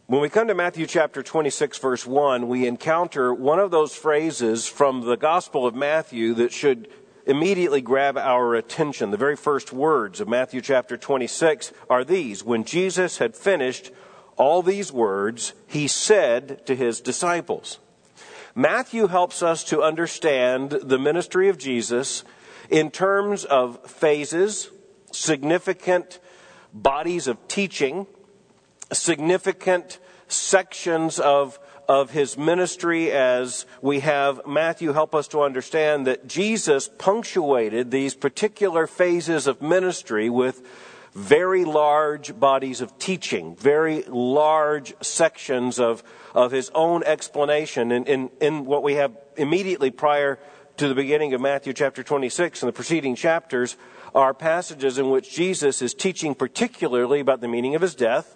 When we come to Matthew chapter 26, verse 1, we encounter one of those phrases from the Gospel of Matthew that should immediately grab our attention. The very first words of Matthew chapter 26 are these: when Jesus had finished all these words, he said to his disciples. Matthew helps us to understand the ministry of Jesus in terms of phases, significant bodies of teaching, significant sections of his ministry, as we have Matthew help us to understand that Jesus punctuated these particular phases of ministry with very large bodies of teaching, very large sections of his own explanation. In what we have immediately prior to the beginning of Matthew chapter 26 and the preceding chapters are passages in which Jesus is teaching particularly about the meaning of his death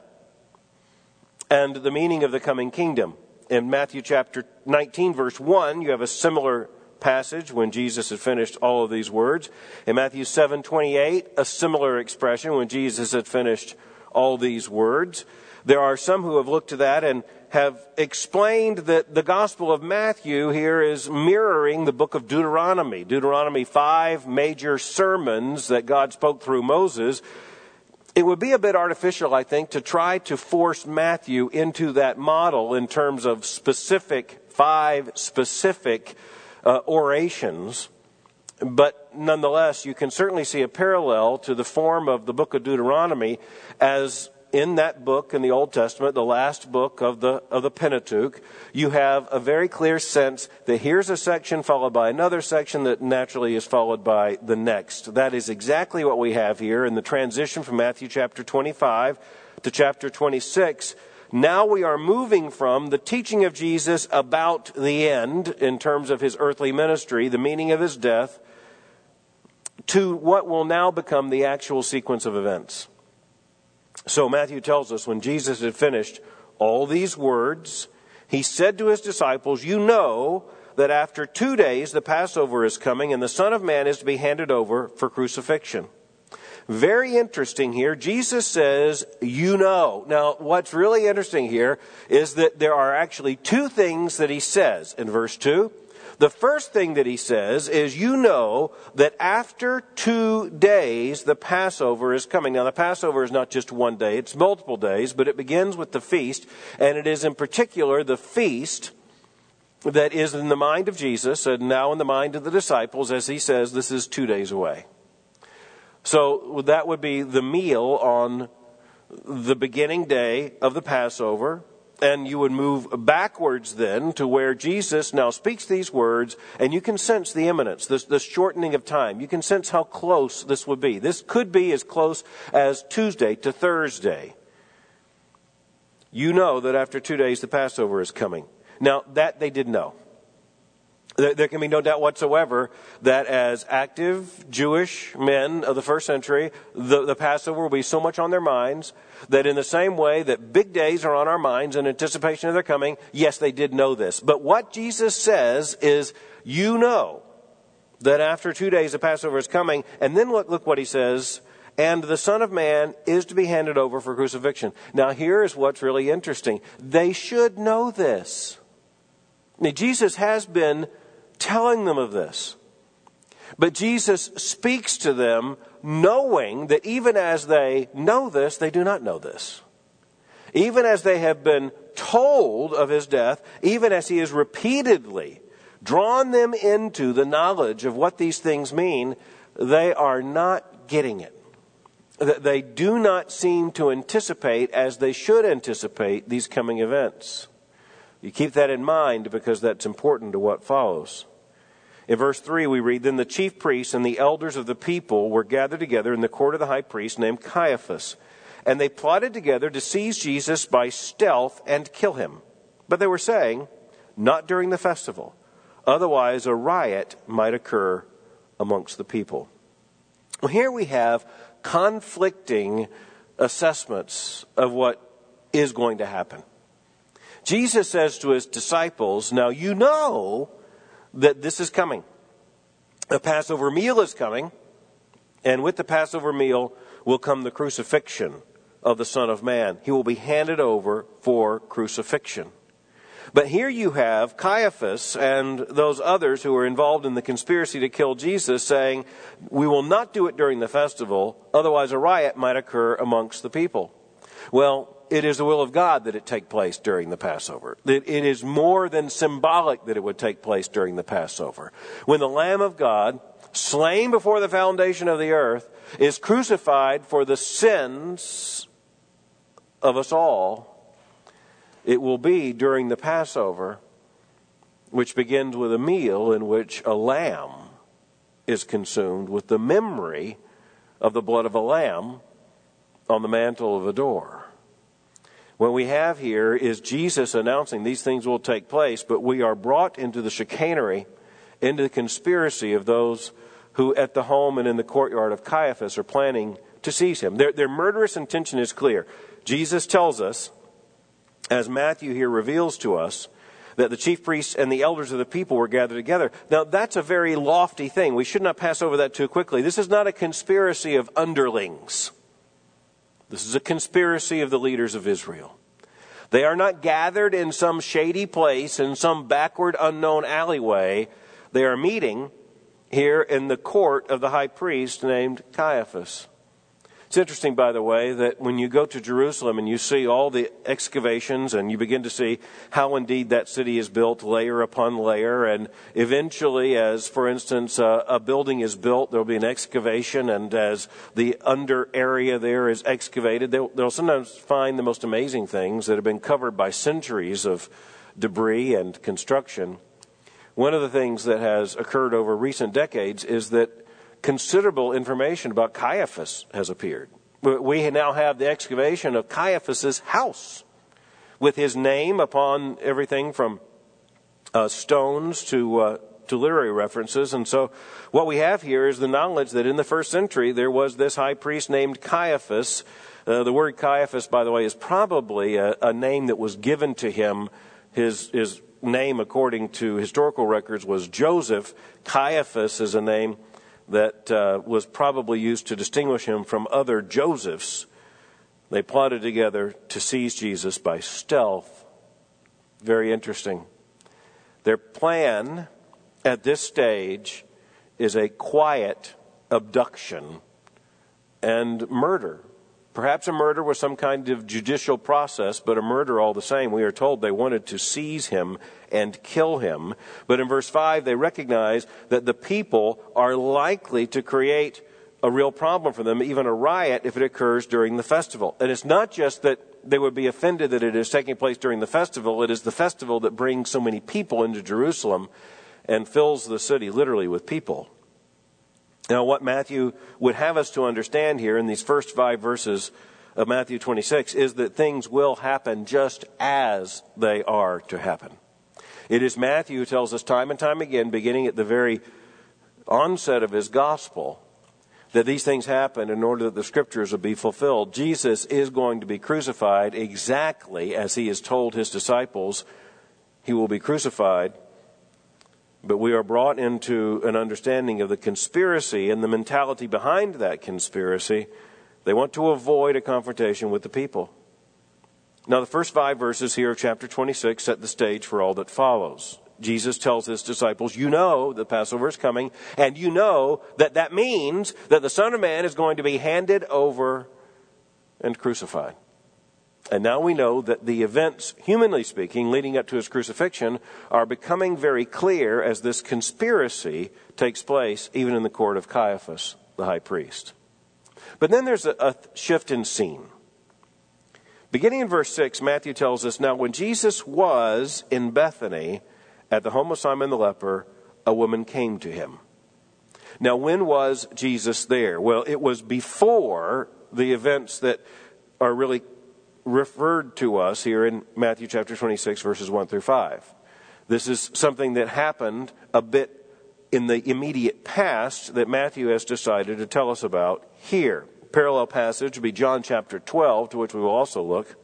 and the meaning of the coming kingdom. In Matthew chapter 19, verse 1, you have a similar passage when Jesus had finished all of these words. In Matthew 7:28, a similar expression when Jesus had finished all these words. There are some who have looked to that and have explained that the Gospel of Matthew here is mirroring the book of Deuteronomy. Deuteronomy, 5 major sermons that God spoke through Moses. It would be a bit artificial, I think, to try to force Matthew into that model in terms of 5 specific orations. But nonetheless, you can certainly see a parallel to the form of the book of Deuteronomy, as in that book in the Old Testament, the last book of the Pentateuch, you have a very clear sense that here's a section followed by another section that naturally is followed by the next. That is exactly what we have here in the transition from Matthew chapter 25 to chapter 26. Now we are moving from the teaching of Jesus about the end in terms of his earthly ministry, the meaning of his death, to what will now become the actual sequence of events. So Matthew tells us when Jesus had finished all these words, he said to his disciples, "You know that after 2 days the Passover is coming and the Son of Man is to be handed over for crucifixion." Very interesting here. Jesus says, "You know." Now, what's really interesting here is that there are actually 2 things that he says in verse 2. The first thing that he says is, "You know that after 2 days the Passover is coming." Now, the Passover is not just 1 day, it's multiple days, but it begins with the feast, and it is in particular the feast that is in the mind of Jesus and now in the mind of the disciples, as he says this is 2 days away. So that would be the meal on the beginning day of the Passover. And you would move backwards then to where Jesus now speaks these words, and you can sense the imminence, the shortening of time. You can sense how close this would be. This could be as close as Tuesday to Thursday. You know that after 2 days the Passover is coming. Now, that they did know. There can be no doubt whatsoever that as active Jewish men of the first century, the Passover will be so much on their minds that in the same way that big days are on our minds in anticipation of their coming, yes, they did know this. But what Jesus says is, you know that after 2 days the Passover is coming. And then look what he says, and the Son of Man is to be handed over for crucifixion. Now here is what's really interesting. They should know this. I mean, Jesus has been telling them of this. But Jesus speaks to them knowing that even as they know this, they do not know this. Even as they have been told of his death, even as he has repeatedly drawn them into the knowledge of what these things mean, they are not getting it. They do not seem to anticipate as they should anticipate these coming events. You keep that in mind because that's important to what follows. In verse 3 we read, "Then the chief priests and the elders of the people were gathered together in the court of the high priest named Caiaphas. And they plotted together to seize Jesus by stealth and kill him. But they were saying, 'Not during the festival. Otherwise a riot might occur amongst the people.'" Well, here we have conflicting assessments of what is going to happen. Jesus says to his disciples, "Now you know that this is coming. The Passover meal is coming, and with the Passover meal will come the crucifixion of the Son of Man. He will be handed over for crucifixion. But here you have Caiaphas and those others who are involved in the conspiracy to kill Jesus saying, we will not do it during the festival, otherwise a riot might occur amongst the people. Well, it is the will of God that it take place during the Passover. It is more than symbolic that it would take place during the Passover. When the Lamb of God, slain before the foundation of the earth, is crucified for the sins of us all, it will be during the Passover, which begins with a meal in which a lamb is consumed with the memory of the blood of a lamb on the mantle of a door. What we have here is Jesus announcing these things will take place, but we are brought into the chicanery, into the conspiracy of those who at the home and in the courtyard of Caiaphas are planning to seize him. Their murderous intention is clear. Jesus tells us, as Matthew here reveals to us, that the chief priests and the elders of the people were gathered together. Now, that's a very lofty thing. We should not pass over that too quickly. This is not a conspiracy of underlings. This is a conspiracy of the leaders of Israel. They are not gathered in some shady place, in some backward, unknown alleyway. They are meeting here in the court of the high priest named Caiaphas. It's interesting, by the way, that when you go to Jerusalem and you see all the excavations and you begin to see how indeed that city is built layer upon layer, and eventually, as for instance a building is built, there will be an excavation, and as the under area there is excavated, they'll sometimes find the most amazing things that have been covered by centuries of debris and construction. One of the things that has occurred over recent decades is that considerable information about Caiaphas has appeared. We now have the excavation of Caiaphas's house with his name upon everything from stones to literary references. And so what we have here is the knowledge that in the first century there was this high priest named Caiaphas. The word Caiaphas, by the way, is probably a name that was given to him. His name, according to historical records, was Joseph. Caiaphas is a name that was probably used to distinguish him from other Josephs. They plotted together to seize Jesus by stealth. Very interesting. Their plan at this stage is a quiet abduction and murder. Perhaps a murder was some kind of judicial process, but a murder all the same. We are told they wanted to seize him and kill him. But in verse 5, they recognize that the people are likely to create a real problem for them, even a riot, if it occurs during the festival. And it's not just that they would be offended that it is taking place during the festival. It is the festival that brings so many people into Jerusalem and fills the city literally with people. Now, what Matthew would have us to understand here in these first 5 verses of Matthew 26 is that things will happen just as they are to happen. It is Matthew who tells us time and time again, beginning at the very onset of his gospel, that these things happen in order that the scriptures will be fulfilled. Jesus is going to be crucified exactly as he has told his disciples he will be crucified. But we are brought into an understanding of the conspiracy and the mentality behind that conspiracy. They want to avoid a confrontation with the people. Now, the first 5 verses here of chapter 26 set the stage for all that follows. Jesus tells his disciples, you know the Passover is coming, and you know that that means that the Son of Man is going to be handed over and crucified. And now we know that the events, humanly speaking, leading up to his crucifixion are becoming very clear as this conspiracy takes place even in the court of Caiaphas, the high priest. But then there's a shift in scene. Beginning in verse 6, Matthew tells us, now when Jesus was in Bethany at the home of Simon the leper, a woman came to him. Now, when was Jesus there? Well, it was before the events that are really referred to us here in Matthew chapter 26, verses 1 through 5. This is something that happened a bit in the immediate past that Matthew has decided to tell us about here. Parallel passage would be John chapter 12, to which we will also look.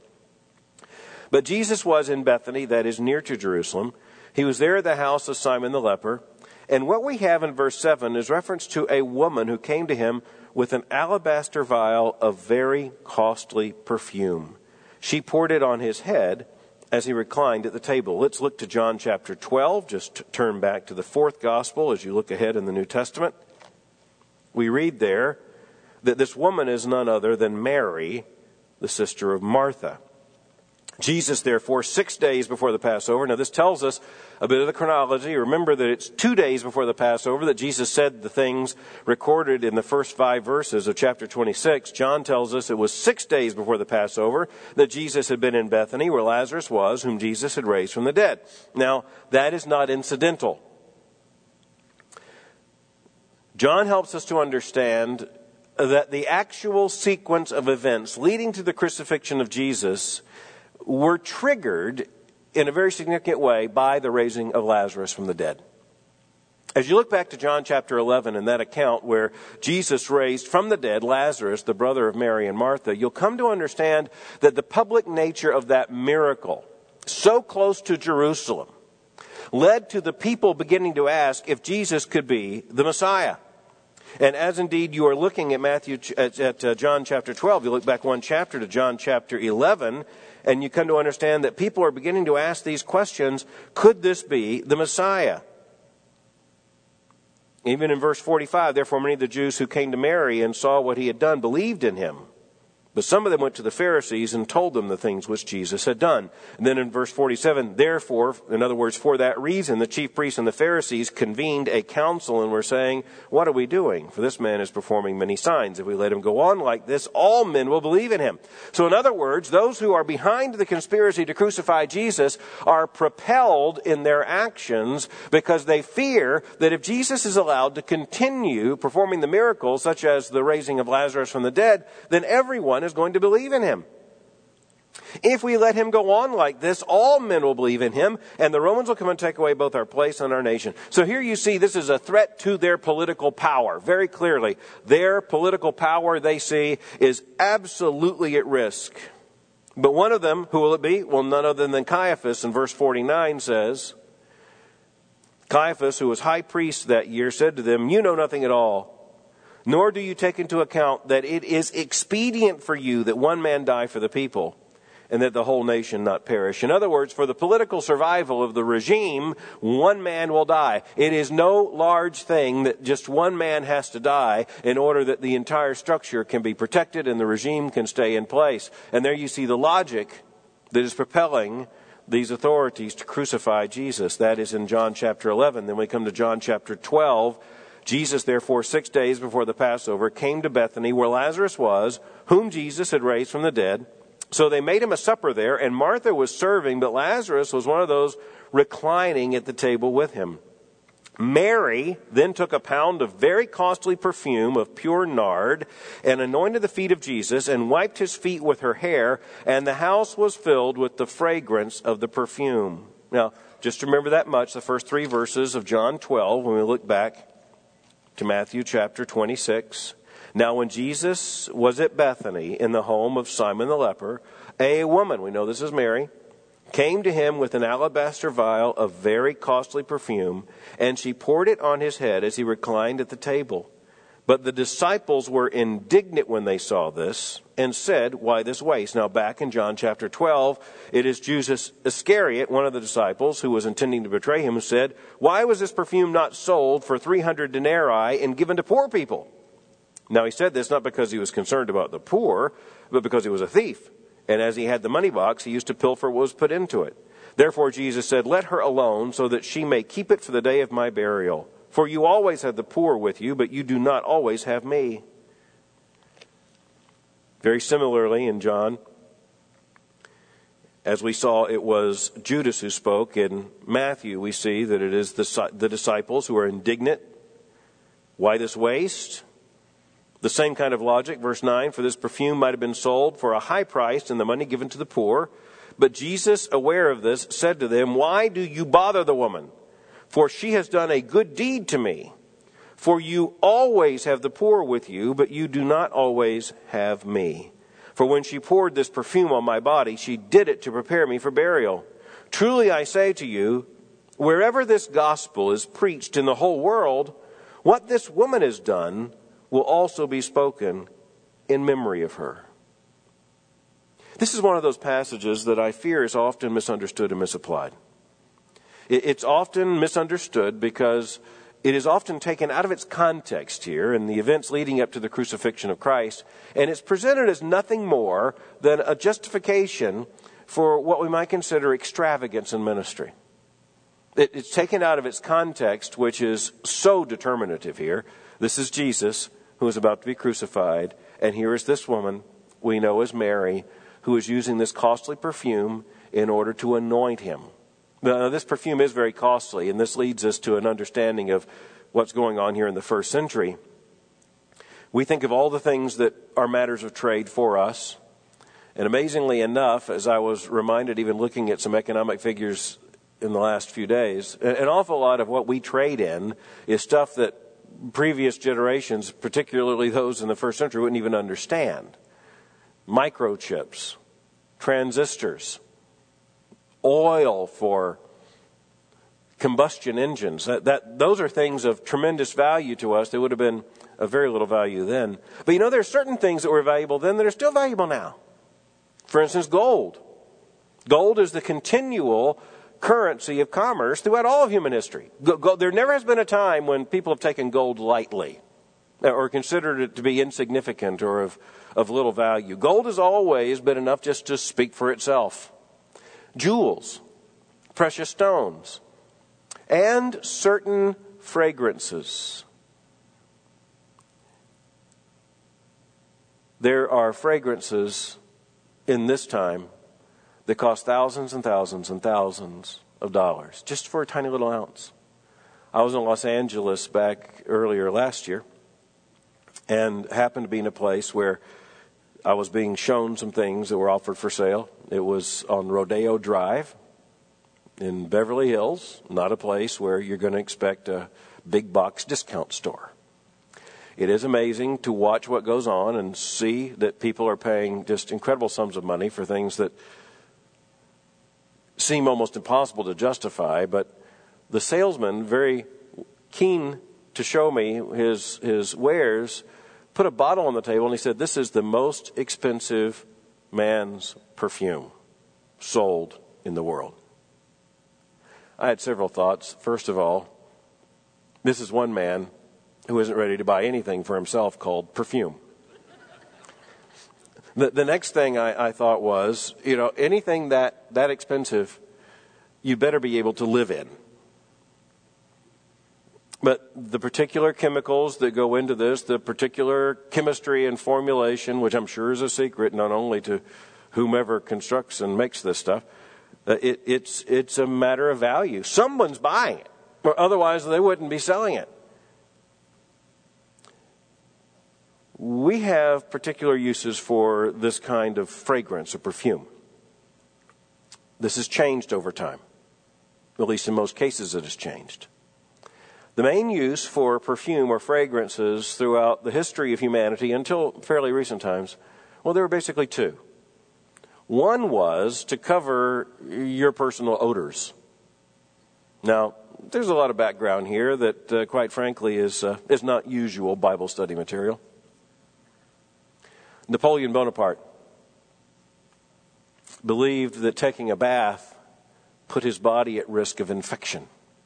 But Jesus was in Bethany, that is near to Jerusalem. He was there at the house of Simon the leper. And what we have in verse 7 is reference to a woman who came to him with an alabaster vial of very costly perfume. She poured it on his head as he reclined at the table. Let's look to John chapter 12. Just turn back to the fourth gospel as you look ahead in the New Testament. We read there that this woman is none other than Mary, the sister of Martha. Jesus, therefore, 6 days before the Passover. Now, this tells us a bit of the chronology. Remember that it's 2 days before the Passover that Jesus said the things recorded in the first 5 verses of chapter 26. John tells us it was 6 days before the Passover that Jesus had been in Bethany, where Lazarus was, whom Jesus had raised from the dead. Now, that is not incidental. John helps us to understand that the actual sequence of events leading to the crucifixion of Jesus were triggered in a very significant way by the raising of Lazarus from the dead. As you look back to John chapter 11 and that account where Jesus raised from the dead Lazarus, the brother of Mary and Martha, you'll come to understand that the public nature of that miracle, so close to Jerusalem, led to the people beginning to ask if Jesus could be the Messiah. And as indeed you are looking at John chapter 12, you look back one chapter to John chapter 11, and you come to understand that people are beginning to ask these questions. Could this be the Messiah? Even in verse 45, therefore many of the Jews who came to Mary and saw what he had done believed in him. But some of them went to the Pharisees and told them the things which Jesus had done. And then in verse 47, therefore, in other words, for that reason, the chief priests and the Pharisees convened a council and were saying, what are we doing? For this man is performing many signs. If we let him go on like this, all men will believe in him. So in other words, those who are behind the conspiracy to crucify Jesus are propelled in their actions because they fear that if Jesus is allowed to continue performing the miracles, such as the raising of Lazarus from the dead, then everyone is going to believe in him. If we let him go on like this, all men will believe in him, and the Romans will come and take away both our place and our nation. So here you see this is a threat to their political power. Very clearly, their political power, they see, is absolutely at risk. But one of them, who will it be? Well, none other than Caiaphas, in verse 49 says, Caiaphas, who was high priest that year, said to them, you know nothing at all, nor do you take into account that it is expedient for you that one man die for the people, and that the whole nation not perish. In other words, for the political survival of the regime, one man will die. It is no large thing that just one man has to die in order that the entire structure can be protected and the regime can stay in place. And there you see the logic that is propelling these authorities to crucify Jesus. That is in John chapter 11. Then we come to John chapter 12. Jesus, therefore, 6 days before the Passover, came to Bethany, where Lazarus was, whom Jesus had raised from the dead. So they made him a supper there, and Martha was serving, but Lazarus was one of those reclining at the table with him. Mary then took a pound of very costly perfume of pure nard and anointed the feet of Jesus and wiped his feet with her hair, and the house was filled with the fragrance of the perfume. Now, just remember that much, the first 3 verses of John 12, when we look back to Matthew chapter 26. Now when Jesus was at Bethany in the home of Simon the leper, a woman, we know this is Mary, came to him with an alabaster vial of very costly perfume, and she poured it on his head as he reclined at the table. But the disciples were indignant when they saw this and said, why this waste? Now back in John chapter 12, it is Judas Iscariot, one of the disciples who was intending to betray him, who said, why was this perfume not sold for 300 denarii and given to poor people? Now he said this not because he was concerned about the poor, but because he was a thief. And as he had the money box, he used to pilfer what was put into it. Therefore Jesus said, let her alone so that she may keep it for the day of my burial. For you always have the poor with you, but you do not always have me. Very similarly in John, as we saw, it was Judas who spoke. In Matthew, we see that it is the disciples who are indignant. Why this waste? The same kind of logic, verse 9, for this perfume might have been sold for a high price and the money given to the poor. But Jesus, aware of this, said to them, why do you bother the woman? For she has done a good deed to me. For you always have the poor with you, but you do not always have me. For when she poured this perfume on my body, she did it to prepare me for burial. Truly I say to you, wherever this gospel is preached in the whole world, what this woman has done will also be spoken in memory of her. This is one of those passages that I fear is often misunderstood and misapplied. It's often misunderstood because it is often taken out of its context here in the events leading up to the crucifixion of Christ, and it's presented as nothing more than a justification for what we might consider extravagance in ministry. It's taken out of its context, which is so determinative here. This is Jesus who is about to be crucified, and here is this woman we know as Mary, who is using this costly perfume in order to anoint him. Now, this perfume is very costly, and this leads us to an understanding of what's going on here in the first century. We think of all the things that are matters of trade for us, and amazingly enough, as I was reminded even looking at some economic figures in the last few days, an awful lot of what we trade in is stuff that previous generations, particularly those in the first century, wouldn't even understand. Microchips, transistors, oil for combustion engines. Those are things of tremendous value to us. They would have been of very little value then. But there are certain things that were valuable then that are still valuable now. For instance, gold. Gold is the continual currency of commerce throughout all of human history. There never has been a time when people have taken gold lightly or considered it to be insignificant or of little value. Gold has always been enough just to speak for itself. Jewels, precious stones, and certain fragrances. There are fragrances in this time that cost thousands and thousands and thousands of dollars just for a tiny little ounce. I was in Los Angeles back earlier last year and happened to be in a place where I was being shown some things that were offered for sale. It was on Rodeo Drive in Beverly Hills, not a place where you're going to expect a big box discount store. It is amazing to watch what goes on and see that people are paying just incredible sums of money for things that seem almost impossible to justify, but the salesman, very keen to show me his wares, put a bottle on the table and he said, "This is the most expensive man's perfume sold in the world." I had several thoughts. First of all, this is one man who isn't ready to buy anything for himself called perfume. The next thing I thought was, anything that expensive, you better be able to live in. But the particular chemicals that go into this, the particular chemistry and formulation, which I'm sure is a secret not only to whomever constructs and makes this stuff, it's a matter of value. Someone's buying it, or otherwise they wouldn't be selling it. We have particular uses for this kind of fragrance or perfume. This has changed over time. At least in most cases it has changed. The main use for perfume or fragrances throughout the history of humanity until fairly recent times, there were basically two. One was to cover your personal odors. Now, there's a lot of background here that, quite frankly, is not usual Bible study material. Napoleon Bonaparte believed that taking a bath put his body at risk of infection.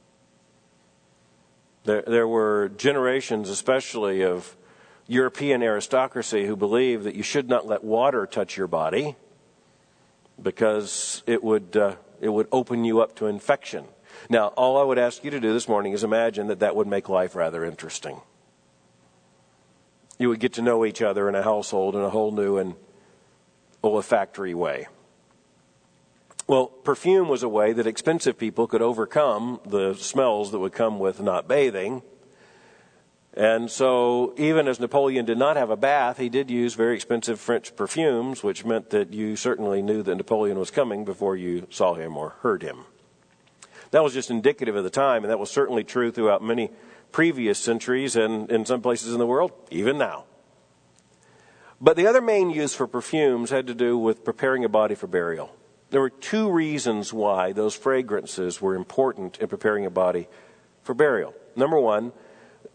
There were generations, especially of European aristocracy, who believed that you should not let water touch your body because it would open you up to infection. Now, all I would ask you to do this morning is imagine that would make life rather interesting. You would get to know each other in a household in a whole new and olfactory way. Well, perfume was a way that expensive people could overcome the smells that would come with not bathing. And so even as Napoleon did not have a bath, he did use very expensive French perfumes, which meant that you certainly knew that Napoleon was coming before you saw him or heard him. That was just indicative of the time, and that was certainly true throughout many previous centuries and in some places in the world, even now. But the other main use for perfumes had to do with preparing a body for burial. There were two reasons why those fragrances were important in preparing a body for burial. Number one,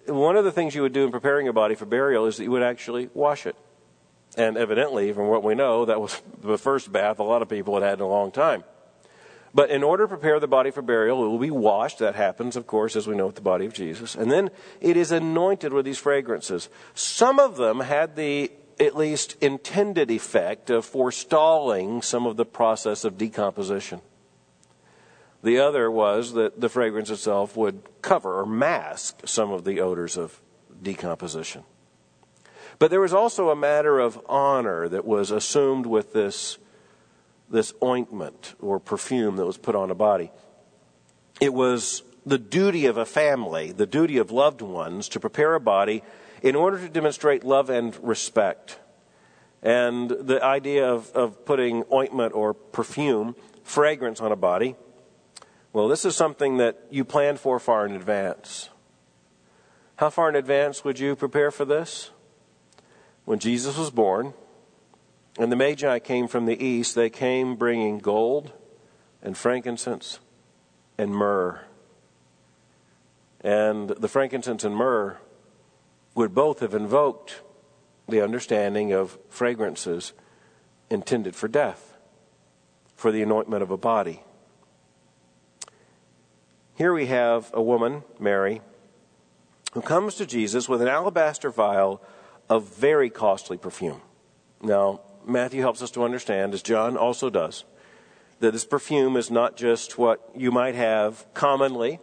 one of the things you would do in preparing a body for burial is that you would actually wash it. And evidently, from what we know, that was the first bath a lot of people had in a long time. But in order to prepare the body for burial, it will be washed. That happens, of course, as we know, with the body of Jesus. And then it is anointed with these fragrances. Some of them had the at least intended effect of forestalling some of the process of decomposition. The other was that the fragrance itself would cover or mask some of the odors of decomposition. But there was also a matter of honor that was assumed with this ointment or perfume that was put on a body. It was the duty of a family, the duty of loved ones, to prepare a body in order to demonstrate love and respect. And the idea of putting ointment or perfume, fragrance on a body, well, this is something that you plan for far in advance. How far in advance would you prepare for this? When Jesus was born, and the Magi came from the east, they came bringing gold and frankincense and myrrh. And the frankincense and myrrh would both have invoked the understanding of fragrances intended for death, for the anointment of a body. Here we have a woman, Mary, who comes to Jesus with an alabaster vial of very costly perfume. Now, Matthew helps us to understand, as John also does, that this perfume is not just what you might have commonly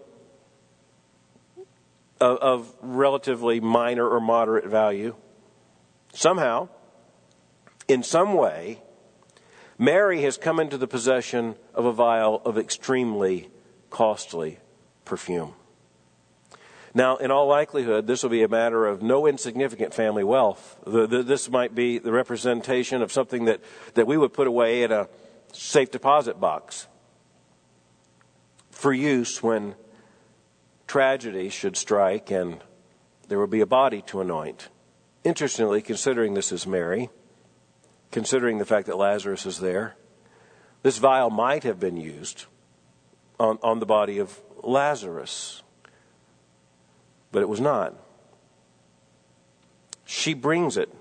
of relatively minor or moderate value. Somehow, in some way, Mary has come into the possession of a vial of extremely costly perfume. Now, in all likelihood, this will be a matter of no insignificant family wealth. This might be the representation of something that we would put away in a safe deposit box for use when tragedy should strike and there will be a body to anoint. Interestingly, considering this is Mary, considering the fact that Lazarus is there, this vial might have been used on the body of Lazarus. But it was not. She brings it.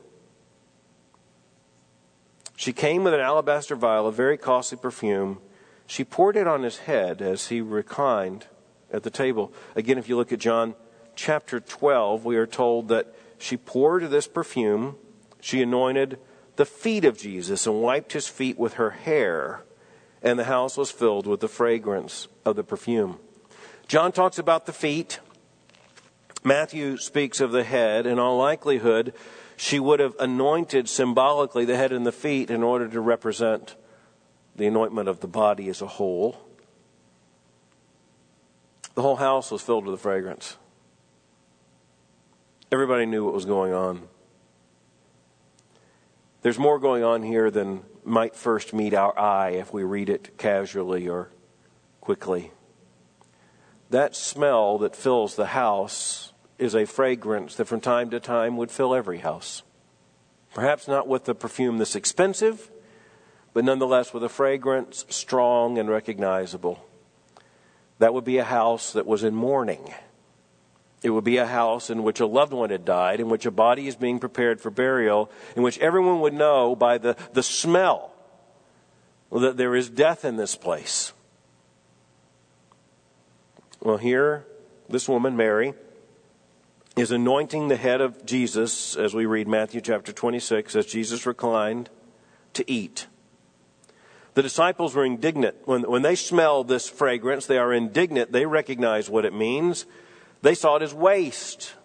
She came with an alabaster vial of very costly perfume. She poured it on his head as he reclined at the table. Again, if you look at John chapter 12, we are told that she poured this perfume. She anointed the feet of Jesus and wiped his feet with her hair. And the house was filled with the fragrance of the perfume. John talks about the feet. Matthew speaks of the head. In all likelihood, she would have anointed symbolically the head and the feet in order to represent the anointment of the body as a whole. The whole house was filled with the fragrance. Everybody knew what was going on. There's more going on here than might first meet our eye if we read it casually or quickly. That smell that fills the house is a fragrance that from time to time would fill every house. Perhaps not with the perfume this expensive, but nonetheless with a fragrance strong and recognizable. That would be a house that was in mourning. It would be a house in which a loved one had died, in which a body is being prepared for burial, in which everyone would know by the smell that there is death in this place. Well, here, this woman, Mary, is anointing the head of Jesus, as we read Matthew chapter 26, as Jesus reclined to eat. The disciples were indignant. When they smell this fragrance, they are indignant. They recognize what it means. They saw it as waste.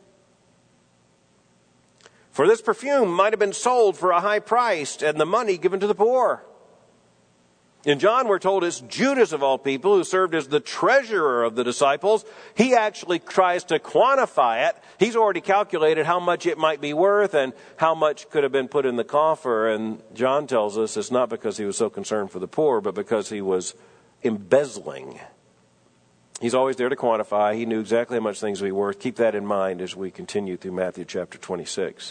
For this perfume might have been sold for a high price and the money given to the poor. In John, we're told it's Judas of all people who served as the treasurer of the disciples. He actually tries to quantify it. He's already calculated how much it might be worth and how much could have been put in the coffer. And John tells us it's not because he was so concerned for the poor, but because he was embezzling. He's always there to quantify. He knew exactly how much things would be worth. Keep that in mind as we continue through Matthew chapter 26.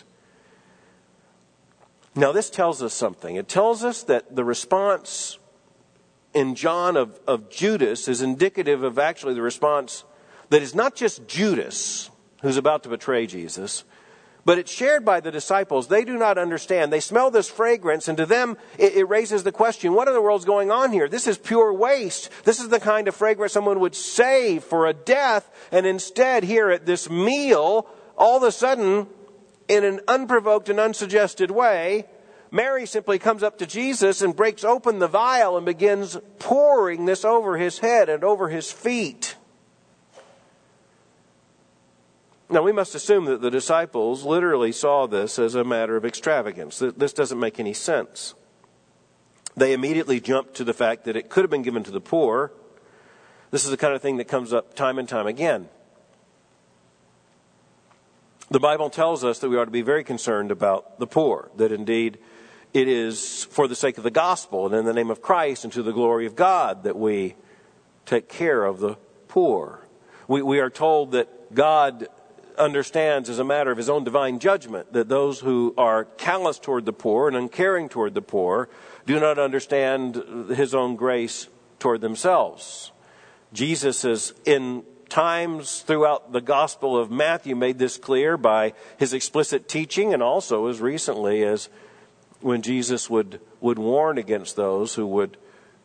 Now, this tells us something. It tells us that the response in John of Judas is indicative of actually the response that is not just Judas, who's about to betray Jesus. But it's shared by the disciples. They do not understand. They smell this fragrance, and to them, it raises the question, what in the world's going on here? This is pure waste. This is the kind of fragrance someone would save for a death, and instead, here at this meal, all of a sudden, in an unprovoked and unsuggested way, Mary simply comes up to Jesus and breaks open the vial and begins pouring this over his head and over his feet. Now, we must assume that the disciples literally saw this as a matter of extravagance. This doesn't make any sense. They immediately jumped to the fact that it could have been given to the poor. This is the kind of thing that comes up time and time again. The Bible tells us that we ought to be very concerned about the poor, that indeed it is for the sake of the gospel and in the name of Christ and to the glory of God that we take care of the poor. We are told that God understands as a matter of his own divine judgment that those who are callous toward the poor and uncaring toward the poor do not understand his own grace toward themselves. Jesus has in times throughout the Gospel of Matthew made this clear by his explicit teaching, and also as recently as when Jesus would warn against those who would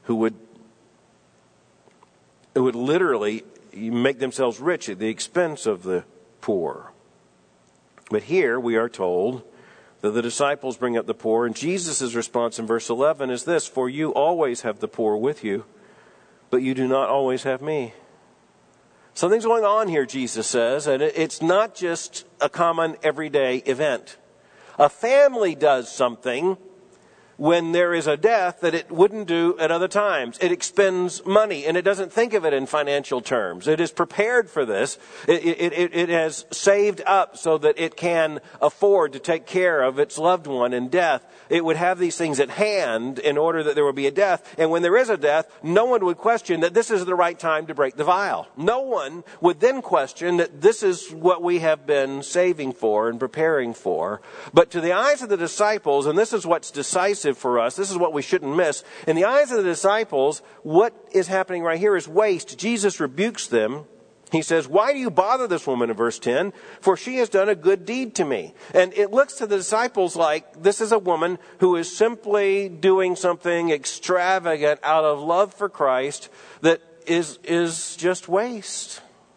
literally make themselves rich at the expense of the poor. But here we are told that the disciples bring up the poor, and Jesus' response in verse 11 is this: "For you always have the poor with you, but you do not always have me." Something's going on here, Jesus says, and it's not just a common everyday event. A family does something when there is a death that it wouldn't do at other times. It expends money, and it doesn't think of it in financial terms. It is prepared for this. It has saved up so that it can afford to take care of its loved one in death. It would have these things at hand in order that there would be a death. And when there is a death, no one would question that this is the right time to break the vial. No one would then question that this is what we have been saving for and preparing for. But to the eyes of the disciples, and this is what's decisive for us, this is what we shouldn't miss. In the eyes of the disciples, what is happening right here is waste. Jesus rebukes them. He says, "Why do you bother this woman," in verse 10, "for she has done a good deed to me." And it looks to the disciples like this is a woman who is simply doing something extravagant out of love for Christ that is just waste.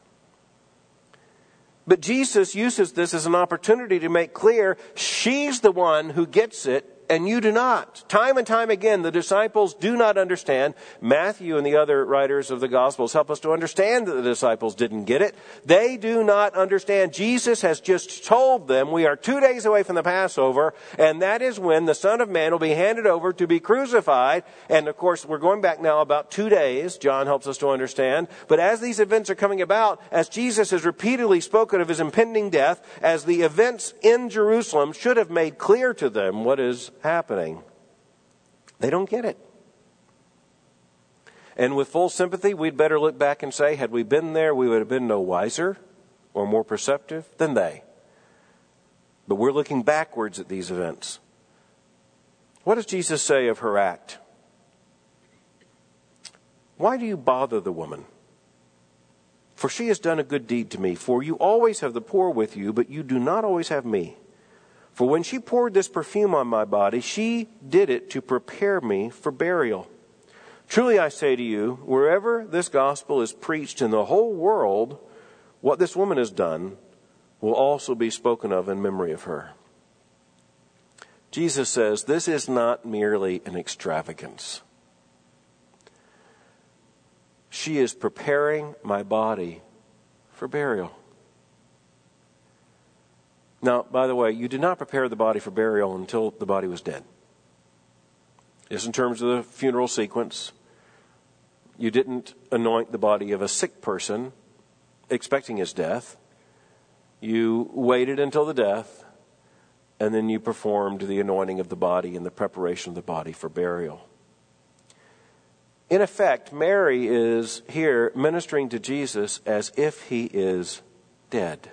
But Jesus uses this as an opportunity to make clear she's the one who gets it, and you do not. Time and time again, the disciples do not understand. Matthew and the other writers of the Gospels help us to understand that the disciples didn't get it. They do not understand. Jesus has just told them we are 2 days away from the Passover, and that is when the Son of Man will be handed over to be crucified. And of course, we're going back now about 2 days. John helps us to understand. But as these events are coming about, as Jesus has repeatedly spoken of his impending death, as the events in Jerusalem should have made clear to them what is happening, they don't get it. And with full sympathy, we'd better look back and say, had we been there, we would have been no wiser or more perceptive than they. But we're looking backwards at these events. What does Jesus say of her act? "Why do you bother the woman? For she has done a good deed to me. For you always have the poor with you, but you do not always have me. For when she poured this perfume on my body, she did it to prepare me for burial. Truly I say to you, wherever this gospel is preached in the whole world, what this woman has done will also be spoken of in memory of her." Jesus says this is not merely an extravagance. She is preparing my body for burial. Now, by the way, you did not prepare the body for burial until the body was dead. Just in terms of the funeral sequence, you didn't anoint the body of a sick person expecting his death. You waited until the death, and then you performed the anointing of the body and the preparation of the body for burial. In effect, Mary is here ministering to Jesus as if he is dead.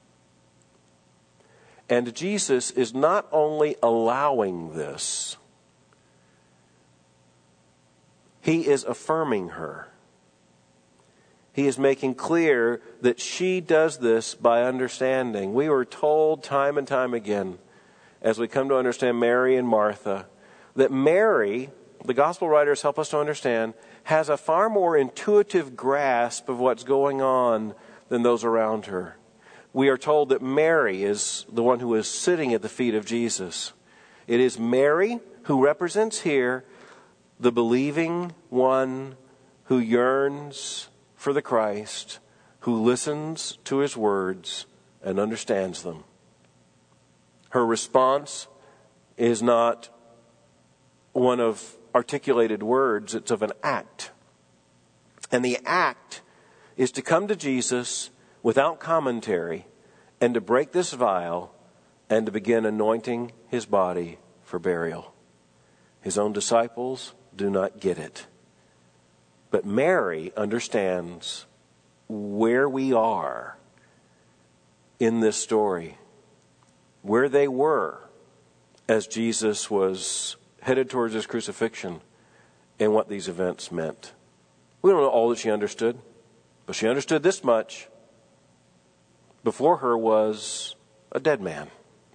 And Jesus is not only allowing this, he is affirming her. he is making clear that she does this by understanding. We were told time and time again, as we come to understand Mary and Martha, that Mary, the gospel writers help us to understand, has a far more intuitive grasp of what's going on than those around her. We are told that Mary is the one who is sitting at the feet of Jesus. It is Mary who represents here the believing one who yearns for the Christ, who listens to his words and understands them. Her response is not one of articulated words, it's of an act. And the act is to come to Jesus without commentary and to break this vial and to begin anointing his body for burial. His own disciples do not get it. But Mary understands where we are in this story, where they were as Jesus was headed towards his crucifixion and what these events meant. We don't know all that she understood, but she understood this much. Before her was a dead man.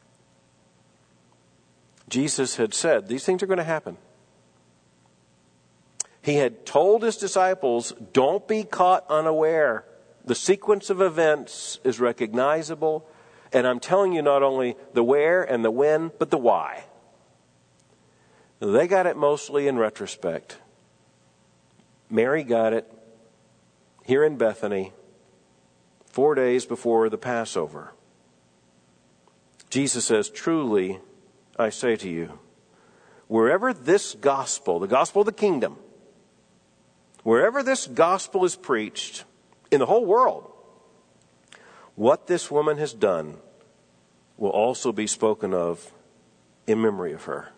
Jesus had said, these things are going to happen. He had told his disciples, don't be caught unaware. The sequence of events is recognizable. And I'm telling you not only the where and the when, but the why. They got it mostly in retrospect. Mary got it here in Bethany 4 days before the Passover. Jesus says, truly, I say to you, wherever this gospel, the gospel of the kingdom, wherever this gospel is preached in the whole world, what this woman has done will also be spoken of in memory of her.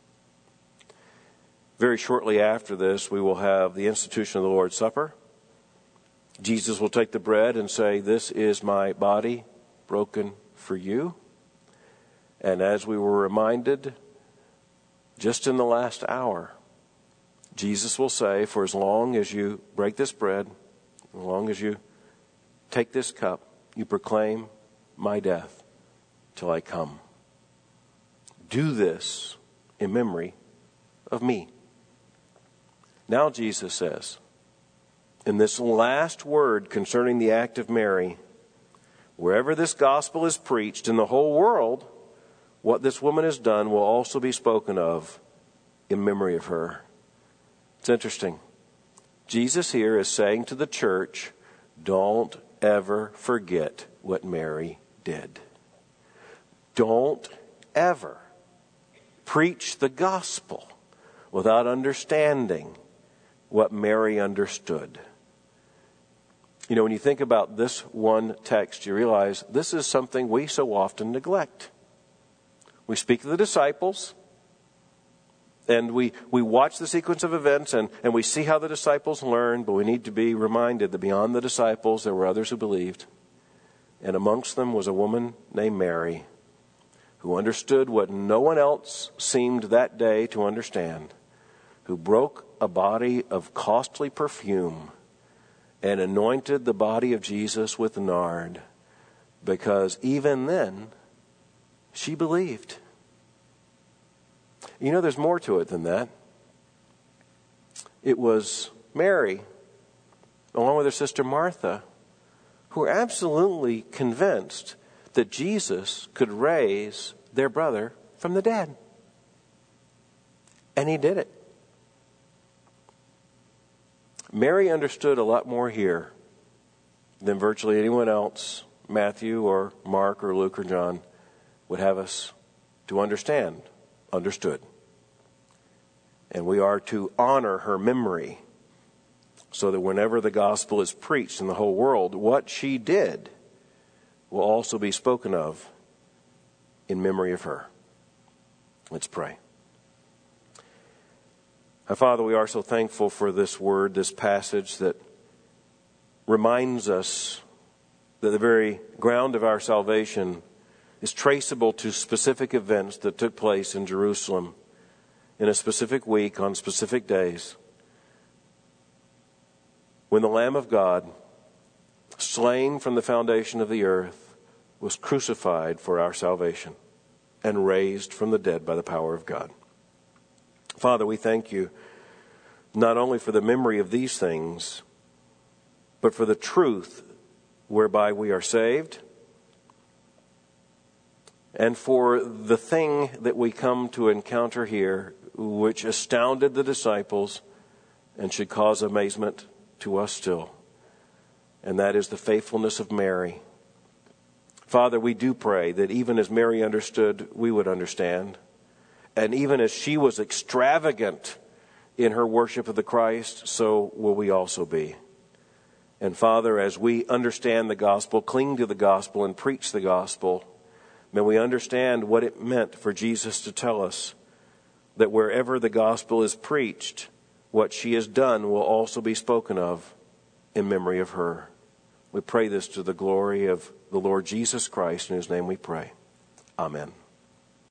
Very shortly after this, we will have the institution of the Lord's Supper. Jesus will take the bread and say, this is my body broken for you. And as we were reminded just in the last hour, Jesus will say, for as long as you break this bread, as long as you take this cup, you proclaim my death till I come. Do this in memory of me. Now Jesus says, in this last word concerning the act of Mary, wherever this gospel is preached in the whole world, what this woman has done will also be spoken of in memory of her. It's interesting. Jesus here is saying to the church, don't ever forget what Mary did. Don't ever preach the gospel without understanding what Mary understood. You know, when you think about this one text, you realize this is something we so often neglect. We speak to the disciples, and we watch the sequence of events, and we see how the disciples learned, but we need to be reminded that beyond the disciples, there were others who believed. And amongst them was a woman named Mary, who understood what no one else seemed that day to understand, who broke a body of costly perfume and anointed the body of Jesus with nard, because even then, she believed. You know, there's more to it than that. It was Mary, along with her sister Martha, who were absolutely convinced that Jesus could raise their brother from the dead. And he did it. Mary understood a lot more here than virtually anyone else, Matthew or Mark or Luke or John, would have us to understand, understood. And we are to honor her memory so that whenever the gospel is preached in the whole world, what she did will also be spoken of in memory of her. Let's pray. Our Father, we are so thankful for this word, this passage that reminds us that the very ground of our salvation is traceable to specific events that took place in Jerusalem in a specific week on specific days, when the Lamb of God slain from the foundation of the earth, was crucified for our salvation, and raised from the dead by the power of God. Father, we thank you not only for the memory of these things, but for the truth whereby we are saved, and for the thing that we come to encounter here, which astounded the disciples and should cause amazement to us still. And that is the faithfulness of Mary. Father, we do pray that even as Mary understood, we would understand. And even as she was extravagant in her worship of the Christ, so will we also be. And Father, as we understand the gospel, cling to the gospel, and preach the gospel, may we understand what it meant for Jesus to tell us that wherever the gospel is preached, what she has done will also be spoken of in memory of her. We pray this to the glory of the Lord Jesus Christ, in whose name we pray. Amen.